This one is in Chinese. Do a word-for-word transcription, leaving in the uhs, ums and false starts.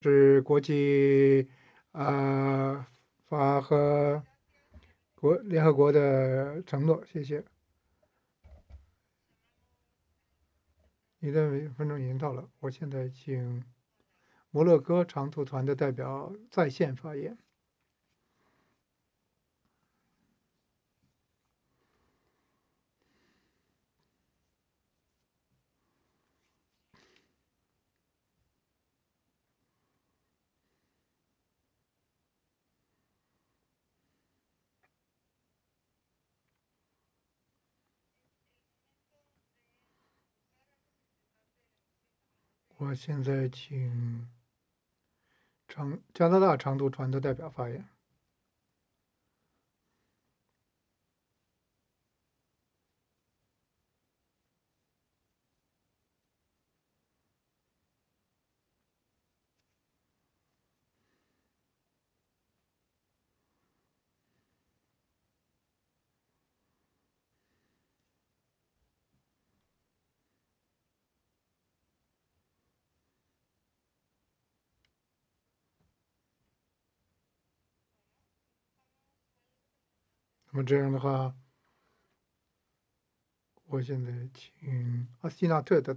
是国际啊、法和国联合国的承诺。谢谢。你的每分钟已经到了，我现在请摩洛哥长途团的代表在线发言。我现在请长加拿大长途团的代表发言。那么这样的话，我现在请阿西纳特的